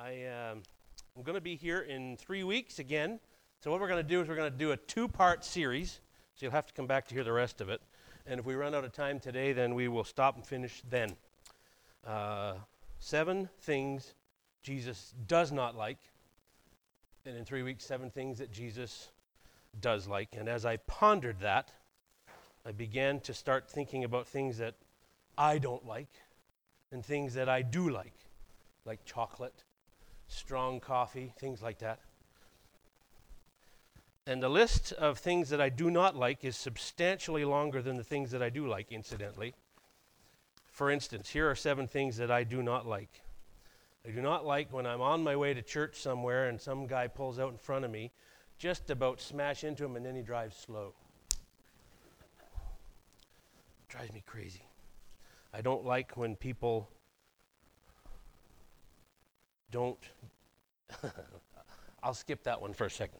I'm going to be here in 3 weeks again. So what we're going to do is we're going to do a two-part series. So you'll have to come back to hear the rest of it. And if we run out of time today, then we will stop and finish then. 7 things Jesus does not like. And in 3 weeks, 7 things that Jesus does like. And as I pondered that, I began to start thinking about things that I don't like and things that I do like chocolate, strong coffee, things like that. And the list of things that I do not like is substantially longer than the things that I do like, incidentally. For instance, here are 7 things that I do not like. I do not like when I'm on my way to church somewhere and some guy pulls out in front of me, just about smash into him, and then he drives slow. Drives me crazy. I don't like when people don't... I'll skip that one for a second.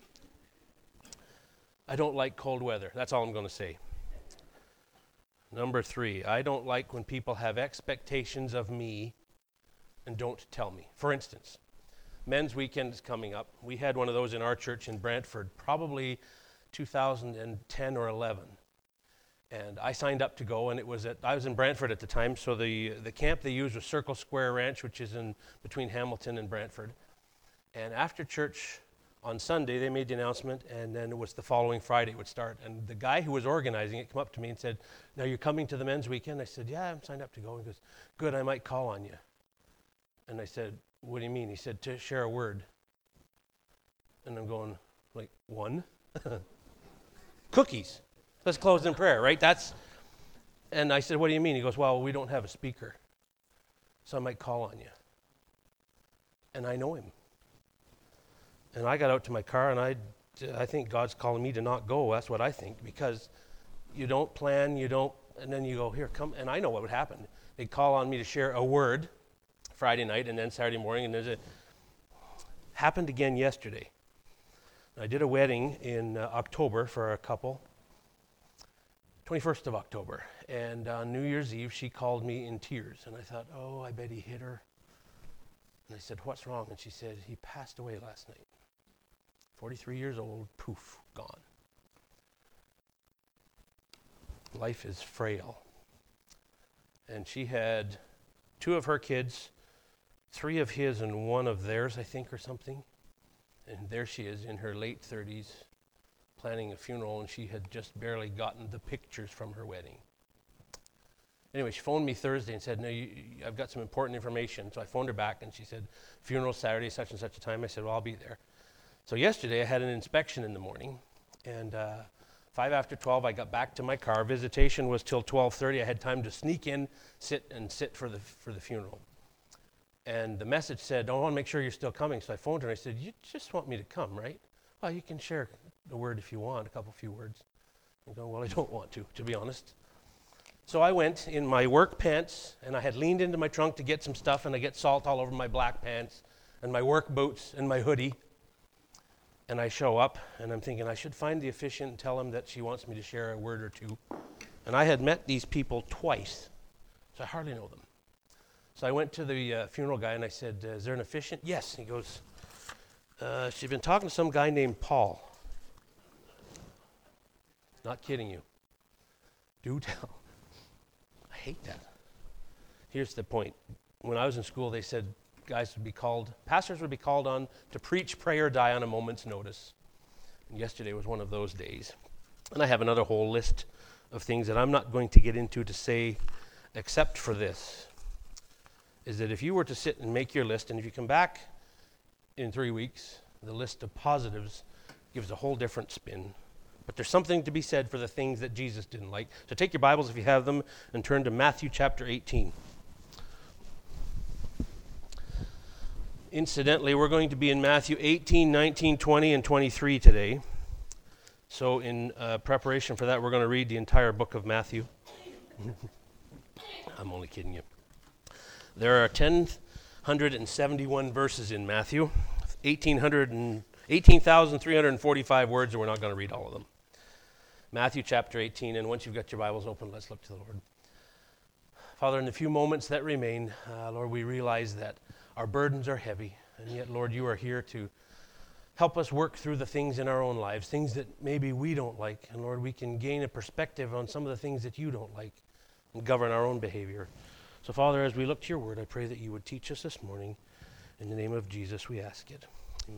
I don't like cold weather. That's all I'm going to say. Number 3, I don't like when people have expectations of me and don't tell me. For instance, Men's Weekend is coming up. We had one of those in our church in Brantford, probably 2010 or 11. And I signed up to go, and I was in Brantford at the time, so the camp they used was Circle Square Ranch, which is in between Hamilton and Brantford. And after church on Sunday, they made the announcement, and then it was the following Friday it would start. And the guy who was organizing it came up to me and said, "Now you're coming to the Men's Weekend?" I said, "Yeah, I'm signed up to go." He goes, "Good, I might call on you." And I said, "What do you mean?" He said, "To share a word." And I'm going, like, one? Cookies. Let's close in prayer, right? And I said, "What do you mean?" He goes, "Well, we don't have a speaker, so I might call on you." And I know him. And I got out to my car, and I think God's calling me to not go. That's what I think, because you don't plan, and then you go, "Here, come." And I know what would happen. They'd call on me to share a word Friday night and then Saturday morning, and happened again yesterday. I did a wedding in October for a couple, 21st of October, and on New Year's Eve, she called me in tears, and I thought, oh, I bet he hit her. And I said, "What's wrong?" And she said, "He passed away last night. 43 years old, poof, gone." Life is frail. And she had 2 of her kids, 3 of his and 1 of theirs, I think, or something. And there she is in her late 30s, planning a funeral, and she had just barely gotten the pictures from her wedding. Anyway, she phoned me Thursday and said, "No, I've got some important information." So I phoned her back, and she said, "Funeral Saturday, such and such a time." I said, "Well, I'll be there." So yesterday I had an inspection in the morning, and 5 after 12 I got back to my car. Visitation was till 12:30. I had time to sneak in, sit for the funeral. And the message said, "Oh, I want to make sure you're still coming." So I phoned her and I said, "You just want me to come, right?" "Well, you can share the word if you want, a few words." I go, "Well, I don't want to be honest." So I went in my work pants, and I had leaned into my trunk to get some stuff, and I get salt all over my black pants and my work boots and my hoodie. And I show up, and I'm thinking I should find the officiant and tell him that she wants me to share a word or two. And I had met these people twice, so I hardly know them. So I went to the funeral guy, and I said, "Is there an officiant?" "Yes." He goes, "She's been talking to some guy named Paul." Not kidding you. Do tell. I hate that. Here's the point. When I was in school, they said pastors would be called on to preach, pray, or die on a moment's notice. And yesterday was one of those days. And I have another whole list of things that I'm not going to get into to say, except for this, is that if you were to sit and make your list, and if you come back in 3 weeks, the list of positives gives a whole different spin. But there's something to be said for the things that Jesus didn't like. So take your Bibles, if you have them, and turn to Matthew chapter 18. Incidentally, we're going to be in Matthew 18, 19, 20, and 23 today. So in preparation for that, we're going to read the entire book of Matthew. I'm only kidding you. There are 1,071 verses in Matthew, 18,345 words, and we're not going to read all of them. Matthew chapter 18, and once you've got your Bibles open, let's look to the Lord. Father, in the few moments that remain, Lord, we realize that our burdens are heavy, and yet, Lord, you are here to help us work through the things in our own lives, things that maybe we don't like, and Lord, we can gain a perspective on some of the things that you don't like and govern our own behavior. So, Father, as we look to your word, I pray that you would teach us this morning. In the name of Jesus, we ask it.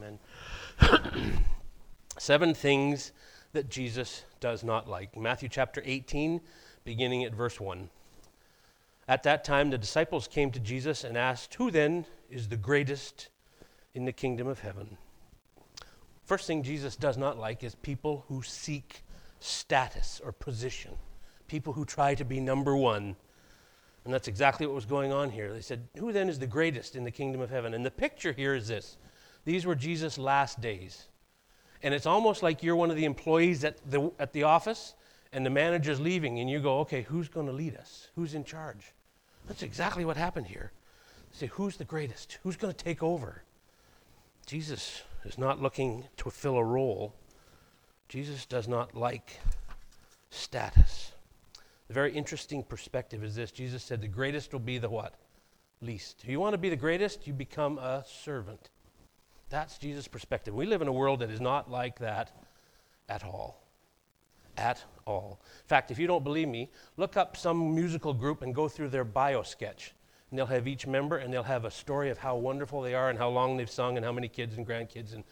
Amen. 7 things that Jesus does not like. Matthew chapter 18, beginning at verse 1. At that time, the disciples came to Jesus and asked, "Who then is the greatest in the kingdom of heaven?" First thing Jesus does not like is people who seek status or position, people who try to be number one. And that's exactly what was going on here. They said, "Who then is the greatest in the kingdom of heaven?" And the picture here is this. These were Jesus' last days. And it's almost like you're one of the employees at the office, and the manager's leaving, and you go, "Okay, who's going to lead us? Who's in charge?" That's exactly what happened here. They say, who's the greatest? Who's going to take over? Jesus is not looking to fill a role. Jesus does not like status. The very interesting perspective is this. Jesus said the greatest will be the what? Least. If you want to be the greatest, you become a servant. That's Jesus' perspective. We live in a world that is not like that at all. At all. In fact, if you don't believe me, look up some musical group and go through their bio sketch. And they'll have each member, and they'll have a story of how wonderful they are and how long they've sung and how many kids and grandkids. And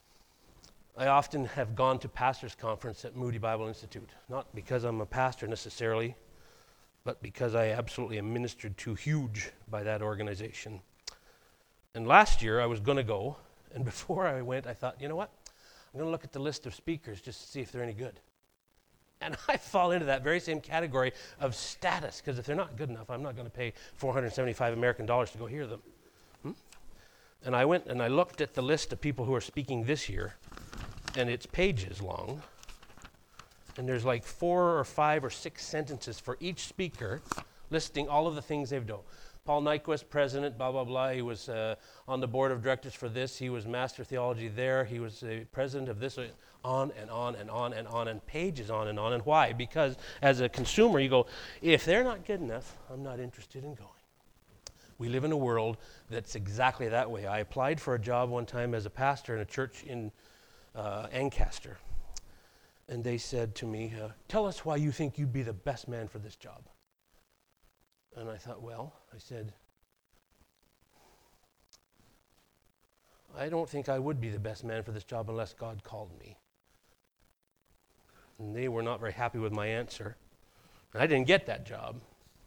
I often have gone to pastors' conference at Moody Bible Institute, not because I'm a pastor necessarily, but because I absolutely am ministered to huge by that organization. And last year I was going to go, and before I went, I thought, you know what? I'm going to look at the list of speakers just to see if they're any good. And I fall into that very same category of status, because if they're not good enough, I'm not going to pay $475 American dollars to go hear them. And I went and I looked at the list of people who are speaking this year, and it's pages long. And there's like 4 or 5 or 6 sentences for each speaker listing all of the things they've done. Paul Nyquist, president, blah, blah, blah. He was on the board of directors for this. He was master of theology there. He was the president of this, on and on and on and on, and pages on and on. And why? Because as a consumer, you go, if they're not good enough, I'm not interested in going. We live in a world that's exactly that way. I applied for a job one time as a pastor in a church in Ancaster. And they said to me, "Tell us why you think you'd be the best man for this job." And I thought, well, I said, I don't think I would be the best man for this job unless God called me. And they were not very happy with my answer. And I didn't get that job.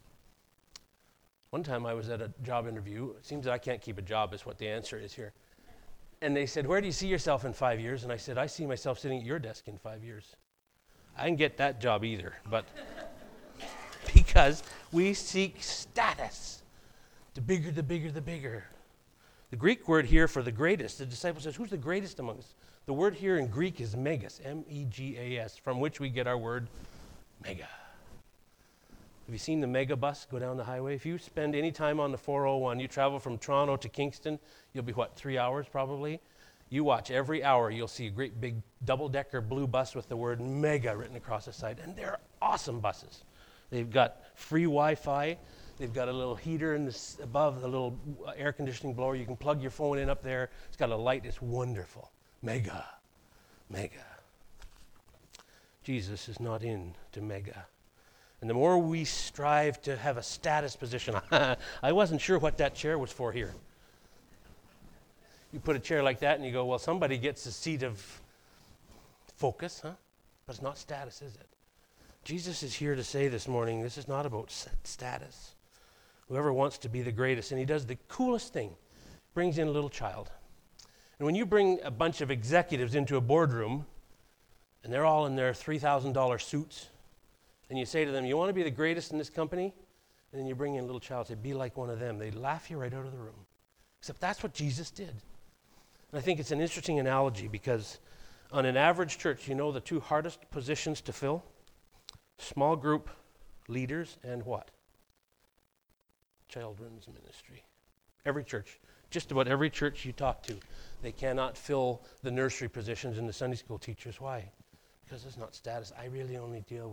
One time I was at a job interview. It seems that I can't keep a job is what the answer is here. And they said, "Where do you see yourself in 5 years?" And I said, "I see myself sitting at your desk in 5 years." I didn't get that job either, but because we seek status. The bigger, the bigger, the bigger. The Greek word here for the greatest, the disciple says, who's the greatest among us? The word here in Greek is megas, M-E-G-A-S, from which we get our word mega. Have you seen the mega bus go down the highway? If you spend any time on the 401, you travel from Toronto to Kingston, you'll be, 3 hours probably? You watch every hour, you'll see a great big double-decker blue bus with the word mega written across the side, and they're awesome buses. They've got free Wi-Fi. They've got a little heater above the little air conditioning blower. You can plug your phone in up there. It's got a light. It's wonderful. Mega. Mega. Jesus is not into mega. And the more we strive to have a status position, I wasn't sure what that chair was for here. You put a chair like that and you go, well, somebody gets a seat of focus, huh? But it's not status, is it? Jesus is here to say this morning, this is not about status. Whoever wants to be the greatest, and he does the coolest thing, brings in a little child. And when you bring a bunch of executives into a boardroom, and they're all in their $3,000 suits, and you say to them, you want to be the greatest in this company? And then you bring in a little child and say, be like one of them. They laugh you right out of the room. Except that's what Jesus did. And I think it's an interesting analogy because on an average church, you know the 2 hardest positions to fill? Small group leaders and what? Children's ministry. Every church, just about every church you talk to, they cannot fill the nursery positions and the Sunday school teachers. Why? Because it's not status. I really only deal with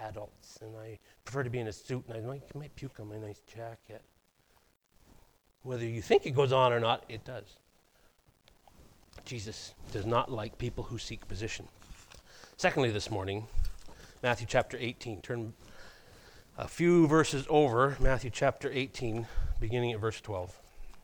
adults, and I prefer to be in a suit, and I might puke on my nice jacket. Whether you think it goes on or not, it does. Jesus does not like people who seek position. Secondly, this morning, Matthew chapter 18. Turn a few verses over, Matthew chapter 18, beginning at verse 12.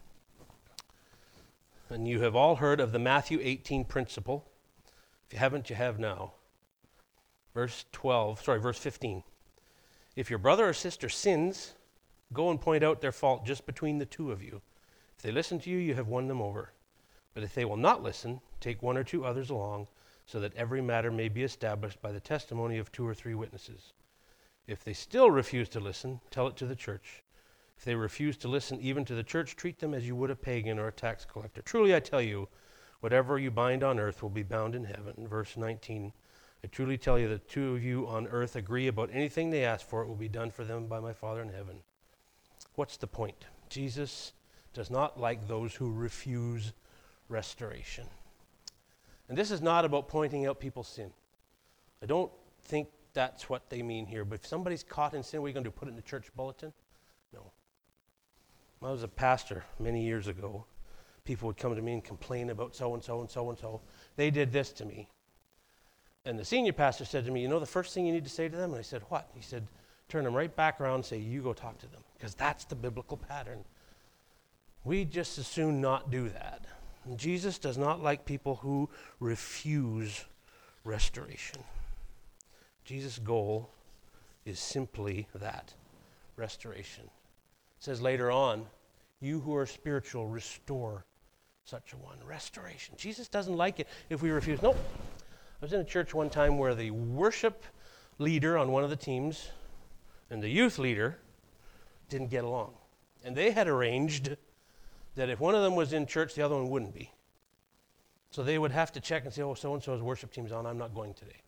And you have all heard of the Matthew 18 principle. If you haven't, you have now. Verse 15. If your brother or sister sins, go and point out their fault just between the two of you. If they listen to you, you have won them over. But if they will not listen, take one or two others along, so that every matter may be established by the testimony of 2 or 3 witnesses. If they still refuse to listen, tell it to the church. If they refuse to listen even to the church, treat them as you would a pagan or a tax collector. Truly I tell you, whatever you bind on earth will be bound in heaven. Verse 19, I truly tell you that 2 of you on earth agree about anything they ask for, it will be done for them by my Father in heaven. What's the point? Jesus does not like those who refuse restoration. And this is not about pointing out people's sin. I don't think that's what they mean here. But if somebody's caught in sin, what are you going to do? Put it in the church bulletin? No. When I was a pastor many years ago, people would come to me and complain about so-and-so and so-and-so. They did this to me. And the senior pastor said to me, you know the first thing you need to say to them? And I said, what? He said, turn them right back around and say, you go talk to them. Because that's the biblical pattern. We just as soon not do that. And Jesus does not like people who refuse restoration. Jesus' goal is simply that, restoration. It says later on, you who are spiritual, restore such a one. Restoration. Jesus doesn't like it if we refuse. Nope. I was in a church one time where the worship leader on one of the teams and the youth leader didn't get along. And they had arranged that if one of them was in church, the other one wouldn't be. So they would have to check and say, oh, so-and-so's worship team's on, I'm not going today.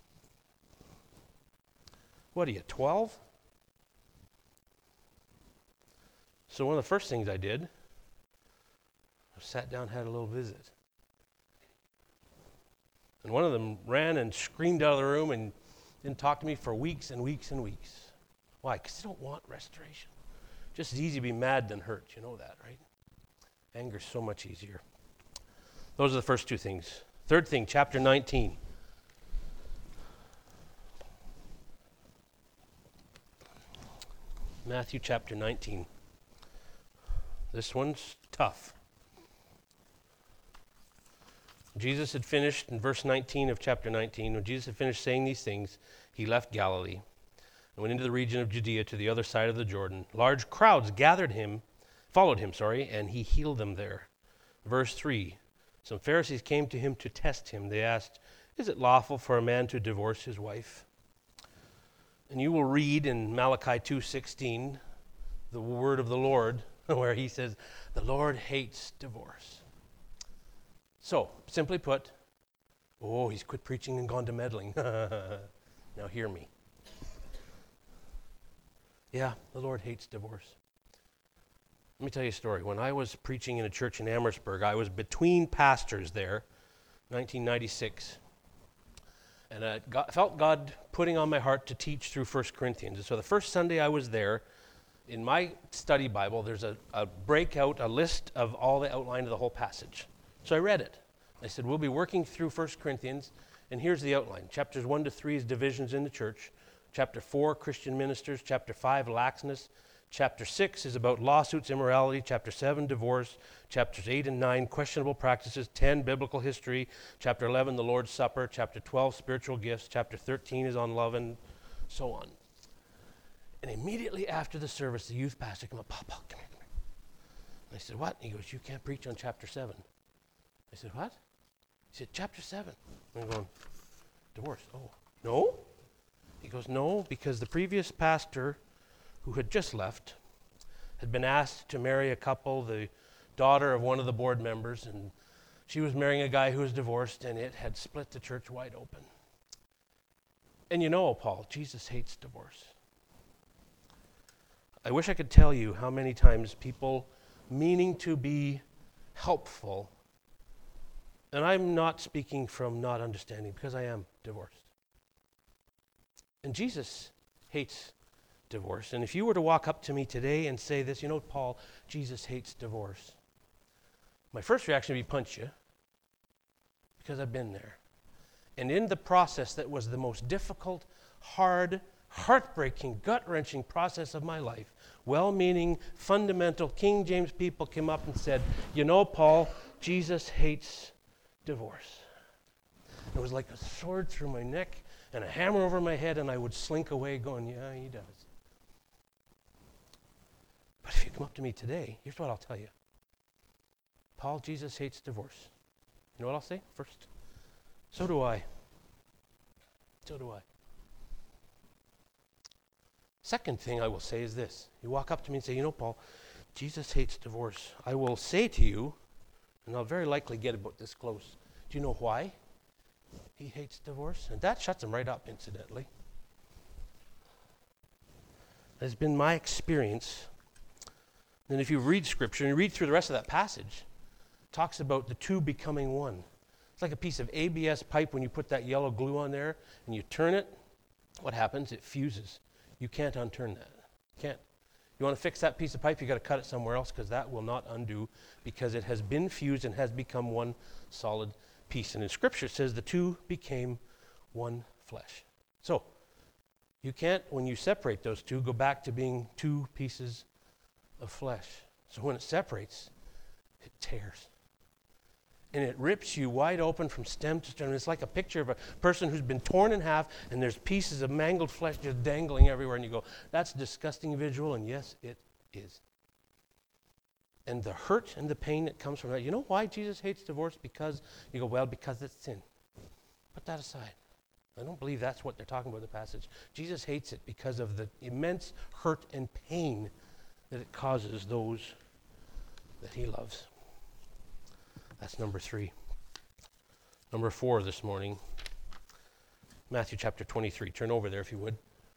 What are you, 12? So one of the first things I did, I sat down, had a little visit. And one of them ran and screamed out of the room and didn't talk to me for weeks and weeks and weeks. Why? Because they don't want restoration. Just as easy to be mad than hurt. You know that, right? Anger's so much easier. Those are the first 2 things. Third thing, chapter 19. Matthew chapter 19. This one's tough. Jesus had finished in verse 19 of chapter 19. When Jesus had finished saying these things, he left Galilee and went into the region of Judea to the other side of the Jordan. Large crowds followed him, and he healed them there. Verse 3, some Pharisees came to him to test him. They asked, is it lawful for a man to divorce his wife? And you will read in Malachi 2:16, the word of the Lord, where he says, the Lord hates divorce. So, simply put, oh, he's quit preaching and gone to meddling. Now hear me. Yeah, the Lord hates divorce. Let me tell you a story. When I was preaching in a church in Amherstburg, I was between pastors there, 1996. And I felt God putting on my heart to teach through 1 Corinthians. And so the first Sunday I was there, in my study Bible, there's a list of all the outline of the whole passage. So I read it. I said, we'll be working through 1 Corinthians, and here's the outline. Chapters 1 to 3 is divisions in the church. Chapter 4, Christian ministers. Chapter 5, laxness. Chapter 6 is about lawsuits, immorality. Chapter 7, divorce. Chapters 8 and 9, questionable practices. 10, biblical history. Chapter 11, the Lord's Supper. Chapter 12, spiritual gifts. Chapter 13 is on love, and so on. And immediately after the service, the youth pastor came up, Pop, come here. And I said, what? And he goes, you can't preach on chapter 7. I said, what? He said, chapter 7. And I'm going, divorce. Oh, no? He goes, no, because the previous pastor who had just left had been asked to marry a couple, the daughter of one of the board members, and she was marrying a guy who was divorced, and it had split the church wide open. And you know, Paul, Jesus hates divorce. I wish I could tell you how many times people meaning to be helpful, and I'm not speaking from not understanding, because I am divorced. And Jesus hates divorce. And if you were to walk up to me today and say this, Paul, Jesus hates divorce, my first reaction would be punch you, because I've been there. And in the process that was the most difficult, hard, heartbreaking, gut-wrenching process of my life, well-meaning, fundamental King James people came up and said, Paul, Jesus hates divorce. It was like a sword through my neck and a hammer over my head, and I would slink away going, yeah, he does. But if you come up to me today, here's what I'll tell you. Paul, Jesus hates divorce. You know what I'll say first? So do I. So do I. Second thing I will say is this. You walk up to me and say, Paul, Jesus hates divorce. I will say to you, and I'll very likely get about this close, do you know why he hates divorce? And that shuts him right up, incidentally. It has been my experience. And if you read Scripture and you read through the rest of that passage, it talks about the two becoming one. It's like a piece of ABS pipe when you put that yellow glue on there and you turn it. What happens? It fuses. You can't unturn that. Can't. You want to fix that piece of pipe, you got to cut it somewhere else, because that will not undo, because it has been fused and has become one solid piece. And in Scripture it says the two became one flesh. So you can't, when you separate those two, go back to being two pieces of flesh. So when it separates, it tears. And it rips you wide open from stem to stem. It's like a picture of a person who's been torn in half, and there's pieces of mangled flesh just dangling everywhere. And you go, that's a disgusting visual, and yes, it is. And the hurt and the pain that comes from that. You know why Jesus hates divorce? Because, you go, well, because it's sin. Put that aside. I don't believe that's what they're talking about in the passage. Jesus hates it because of the immense hurt and pain that it causes those that he loves. That's number 3. Number 4 this morning, Matthew chapter 23. Turn over there if you would.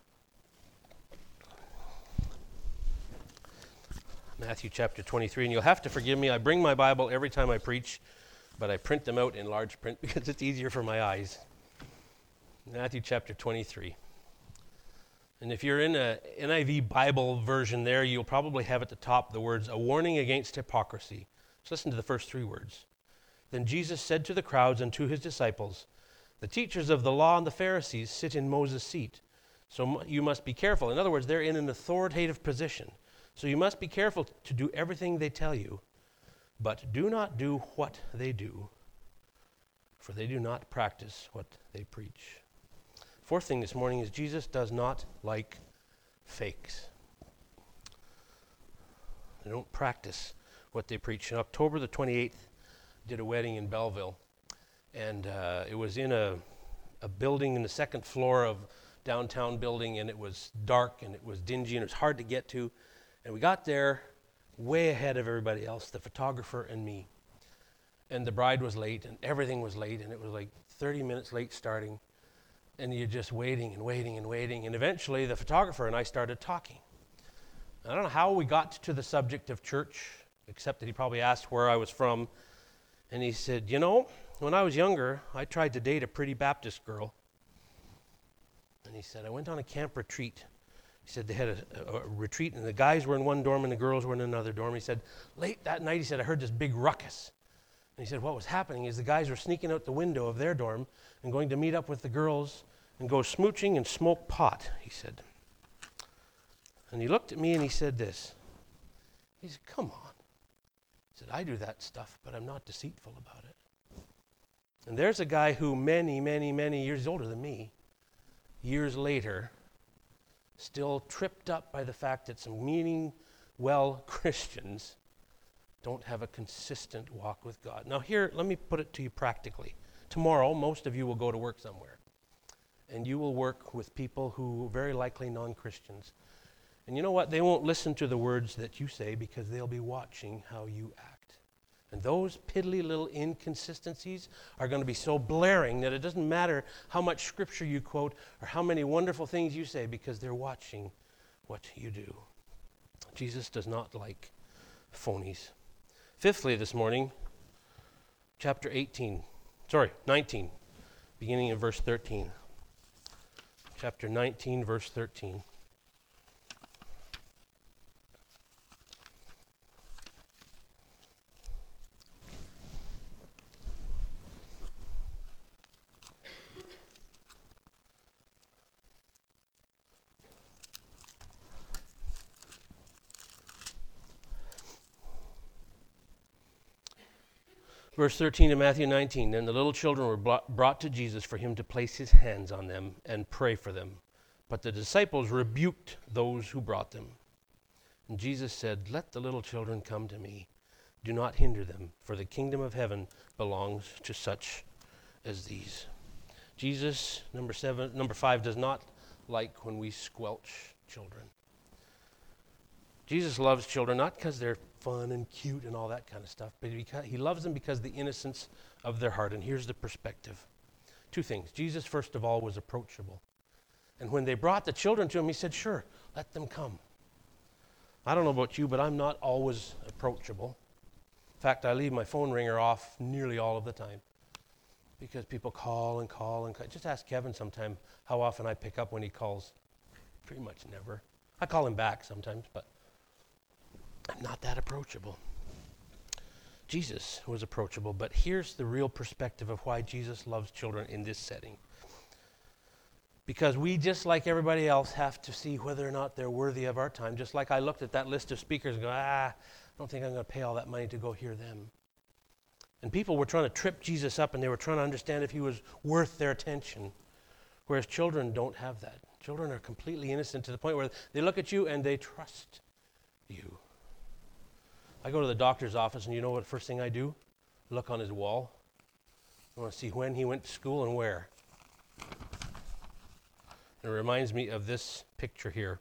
Matthew chapter 23. And you'll have to forgive me. I bring my Bible every time I preach, but I print them out in large print because it's easier for my eyes. Matthew chapter 23. And if you're in a NIV Bible version there, you'll probably have at the top the words, a warning against hypocrisy. So listen to the first 3 words. Then Jesus said to the crowds and to his disciples, the teachers of the law and the Pharisees sit in Moses' seat. So you must be careful. In other words, they're in an authoritative position. So you must be careful to do everything they tell you. But do not do what they do, for they do not practice what they preach. Fourth thing this morning is Jesus does not like fakes. They don't practice what they preach. On October the 28th, I did a wedding in Belleville, and it was in a building in the second floor of downtown building, and it was dark and it was dingy and it was hard to get to. And we got there way ahead of everybody else, the photographer and me. And the bride was late and everything was late, and it was like 30 minutes late starting. And you're just waiting and waiting and waiting. And eventually the photographer and I started talking. I don't know how we got to the subject of church, except that he probably asked where I was from. And he said, when I was younger, I tried to date a pretty Baptist girl. And he said, I went on a camp retreat. He said they had a retreat, and the guys were in one dorm and the girls were in another dorm. He said, late that night, he said, I heard this big ruckus. And he said, what was happening is the guys were sneaking out the window of their dorm and going to meet up with the girls and go smooching and smoke pot, he said. And he looked at me and he said this. He said, come on. He said, I do that stuff, but I'm not deceitful about it. And there's a guy who many, many, many years older than me, years later, still tripped up by the fact that some meaning well Christians don't have a consistent walk with God. Now here, let me put it to you practically. Tomorrow, most of you will go to work somewhere. And you will work with people who are very likely non-Christians. And you know what? They won't listen to the words that you say because they'll be watching how you act. And those piddly little inconsistencies are going to be so blaring that it doesn't matter how much scripture you quote or how many wonderful things you say, because they're watching what you do. Jesus does not like phonies. Fifthly, this morning, chapter 19, beginning in verse 13. chapter 19, verse 13. Verse 13 of Matthew 19, then the little children were brought to Jesus for him to place his hands on them and pray for them. But the disciples rebuked those who brought them. And Jesus said, let the little children come to me. Do not hinder them, for the kingdom of heaven belongs to such as these. Jesus, number 5, does not like when we squelch children. Jesus loves children not because they're fun and cute and all that kind of stuff, but because he loves them because of the innocence of their heart. And here's the perspective. 2 things. Jesus, first of all, was approachable. And when they brought the children to him, he said, sure, let them come. I don't know about you, but I'm not always approachable. In fact, I leave my phone ringer off nearly all of the time because people call and call and call. Just ask Kevin sometime how often I pick up when he calls. Pretty much never. I call him back sometimes, but I'm not that approachable. Jesus was approachable, but here's the real perspective of why Jesus loves children in this setting. Because we, just like everybody else, have to see whether or not they're worthy of our time. Just like I looked at that list of speakers and go, I don't think I'm going to pay all that money to go hear them. And people were trying to trip Jesus up, and they were trying to understand if he was worth their attention. Whereas children don't have that. Children are completely innocent to the point where they look at you and they trust you. I go to the doctor's office, and you know what the first thing I do? Look on his wall. I want to see when he went to school and where. It reminds me of this picture here.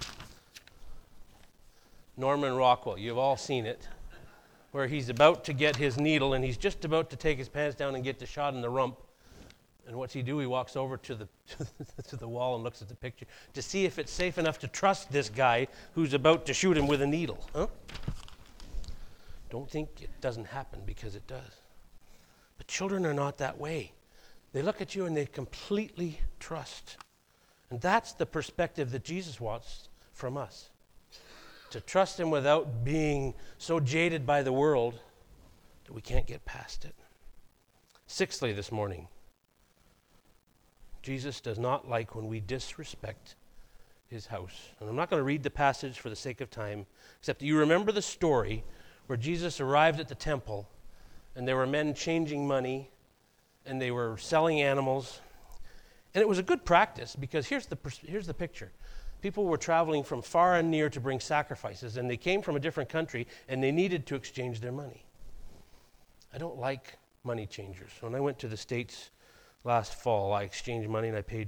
Norman Rockwell, you've all seen it, where he's about to get his needle, and he's just about to take his pants down and get the shot in the rump. And what's he do? He walks over to the to the wall and looks at the picture to see if it's safe enough to trust this guy who's about to shoot him with a needle. Huh? Don't think it doesn't happen, because it does. But children are not that way. They look at you and they completely trust. And that's the perspective that Jesus wants from us. To trust him without being so jaded by the world that we can't get past it. Sixthly, this morning, Jesus does not like when we disrespect his house. And I'm not going to read the passage for the sake of time, except that you remember the story where Jesus arrived at the temple, and there were men changing money, and they were selling animals. And it was a good practice, because here's the picture. People were traveling from far and near to bring sacrifices, and they came from a different country, and they needed to exchange their money. I don't like money changers. When I went to the States last fall, I exchanged money, and I paid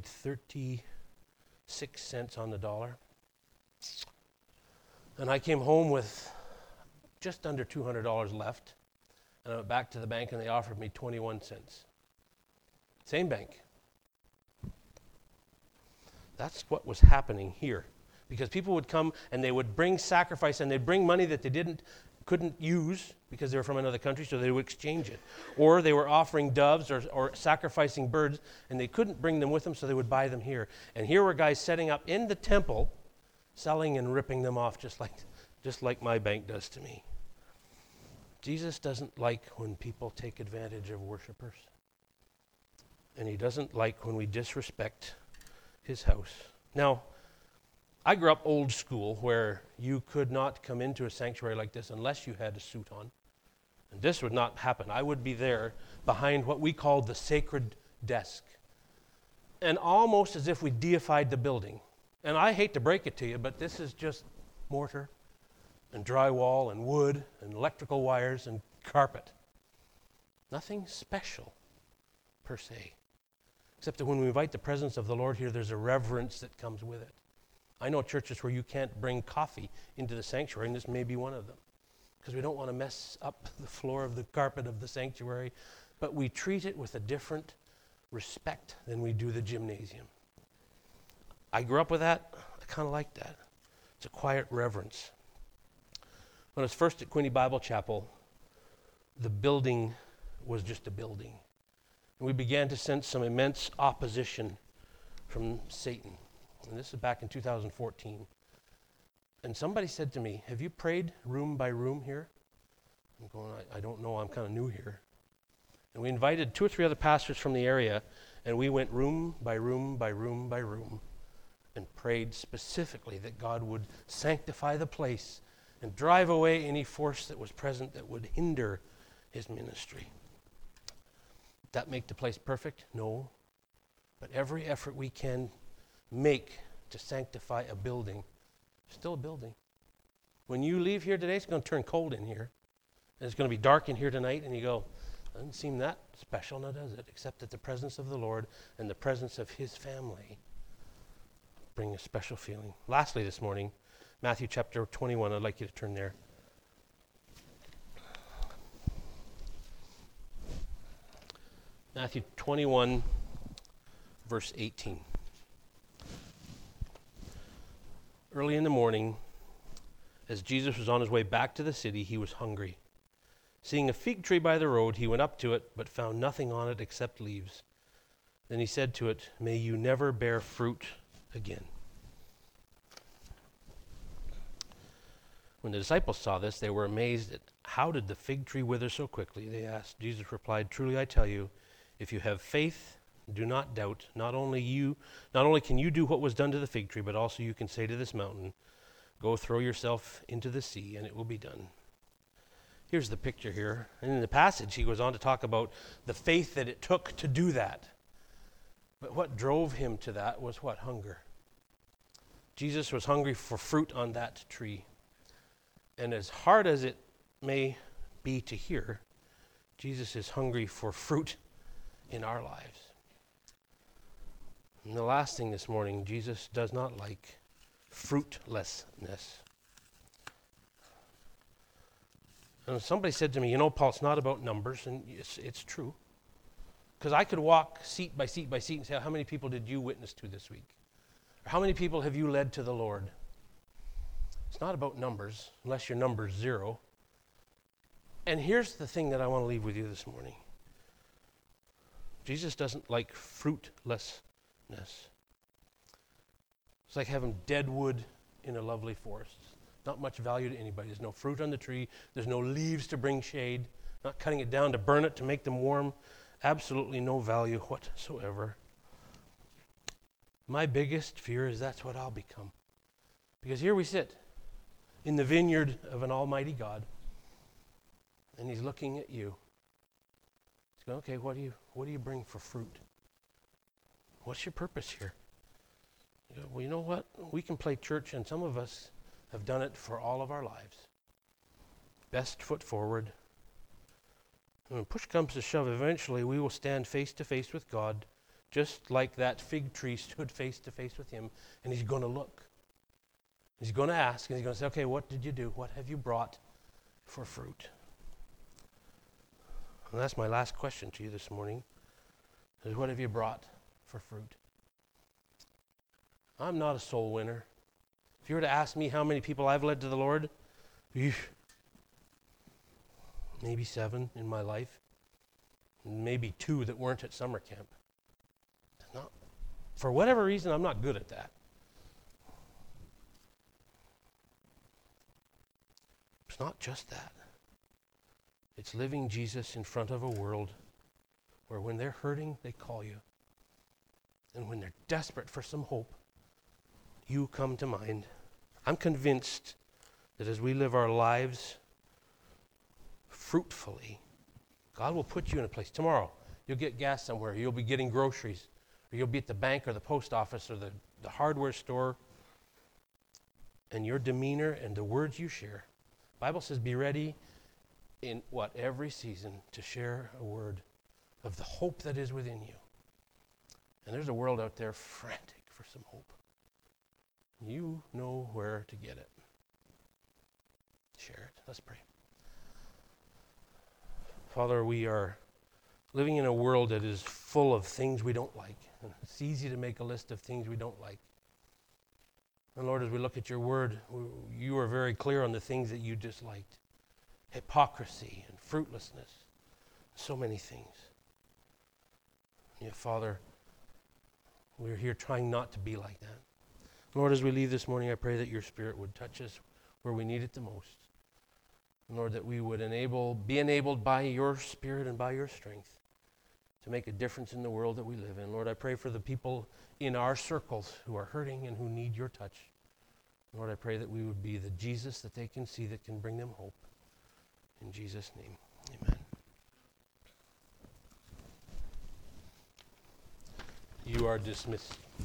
36 cents on the dollar. And I came home with just under $200 left, and I went back to the bank, and they offered me 21 cents. Same bank. That's what was happening here, because people would come and they would bring sacrifice, and they'd bring money that they couldn't use because they were from another country, so they would exchange it. Or they were offering doves or sacrificing birds, and they couldn't bring them with them, so they would buy them here. And here were guys setting up in the temple, selling and ripping them off just like my bank does to me. Jesus doesn't like when people take advantage of worshipers. And he doesn't like when we disrespect his house. Now, I grew up old school, where you could not come into a sanctuary like this unless you had a suit on. And this would not happen. I would be there behind what we called the sacred desk. And almost as if we deified the building. And I hate to break it to you, but this is just mortar and drywall and wood and electrical wires and carpet. Nothing special, per se. Except that when we invite the presence of the Lord here, there's a reverence that comes with it. I know churches where you can't bring coffee into the sanctuary, and this may be one of them, because we don't want to mess up the floor of the carpet of the sanctuary, but we treat it with a different respect than we do the gymnasium. I grew up with that. I kind of like that. It's a quiet reverence. When I was first at Quinte Bible Chapel, the building was just a building. And we began to sense some immense opposition from Satan. And this is back in 2014. And somebody said to me, have you prayed room by room here? I'm going, I don't know, I'm kind of new here. And we invited 2 or 3 other pastors from the area, and we went room by room by room by room and prayed specifically that God would sanctify the place and drive away any force that was present that would hinder his ministry. Did that make the place perfect? No. But every effort we can make to sanctify a building, still a building. When you leave here today, it's going to turn cold in here. And it's going to be dark in here tonight, and you go, doesn't seem that special, now does it? Except that the presence of the Lord and the presence of his family bring a special feeling. Lastly this morning, Matthew chapter 21, I'd like you to turn there. Matthew 21, verse 18. Early in the morning, as Jesus was on his way back to the city, he was hungry. Seeing a fig tree by the road, he went up to it, but found nothing on it except leaves. Then he said to it, "May you never bear fruit again." When the disciples saw this, they were amazed at how did the fig tree wither so quickly, they asked. Jesus replied, "Truly I tell you, if you have faith, do not doubt. Not only can you do what was done to the fig tree, but also you can say to this mountain, 'Go throw yourself into the sea,' and it will be done." Here's the picture here. And in the passage, he goes on to talk about the faith that it took to do that. But what drove him to that was what? Hunger. Jesus was hungry for fruit on that tree. And as hard as it may be to hear, Jesus is hungry for fruit in our lives. And the last thing this morning, Jesus does not like fruitlessness. And somebody said to me, Paul, it's not about numbers, and it's true. Because I could walk seat by seat by seat and say, how many people did you witness to this week? Or how many people have you led to the Lord? It's not about numbers, unless your number's 0. And here's the thing that I want to leave with you this morning. Jesus doesn't like fruitlessness. It's like having dead wood in a lovely forest. Not much value to anybody. There's no fruit on the tree. There's no leaves to bring shade. Not cutting it down to burn it, to make them warm. Absolutely no value whatsoever. My biggest fear is that's what I'll become. Because here we sit in the vineyard of an almighty God, and he's looking at you. He's going, okay, what do you bring for fruit? What's your purpose here? You go, well, you know what? We can play church, and some of us have done it for all of our lives. Best foot forward. And when push comes to shove, eventually we will stand face to face with God, just like that fig tree stood face to face with him, and he's going to look. He's going to ask, and he's going to say, okay, what did you do? What have you brought for fruit? And that's my last question to you this morning, is what have you brought for fruit? I'm not a soul winner. If you were to ask me how many people I've led to the Lord, maybe 7 in my life, maybe 2 that weren't at summer camp. For whatever reason, I'm not good at that. It's not just that. It's living Jesus in front of a world where when they're hurting, they call you. And when they're desperate for some hope, you come to mind. I'm convinced that as we live our lives fruitfully, God will put you in a place. Tomorrow, you'll get gas somewhere. You'll be getting groceries. Or you'll be at the bank or the post office or the hardware store. And your demeanor and the words you share. The Bible says be ready in every season to share a word of the hope that is within you. And there's a world out there frantic for some hope. You know where to get it. Share it. Let's pray. Father, we are living in a world that is full of things we don't like. And it's easy to make a list of things we don't like. And Lord, as we look at your word, you are very clear on the things that you disliked. Hypocrisy and fruitlessness. So many things. Yeah, Father, We're here trying not to be like that. Lord, as we leave this morning, I pray that your Spirit would touch us where we need it the most. And Lord, that we would be enabled by your Spirit and by your strength to make a difference in the world that we live in. Lord, I pray for the people in our circles who are hurting and who need your touch. Lord, I pray that we would be the Jesus that they can see that can bring them hope. In Jesus' name, amen. You are dismissed.